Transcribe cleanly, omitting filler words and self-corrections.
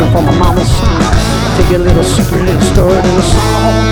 for my mama's son. Take a little secret and store it in a song.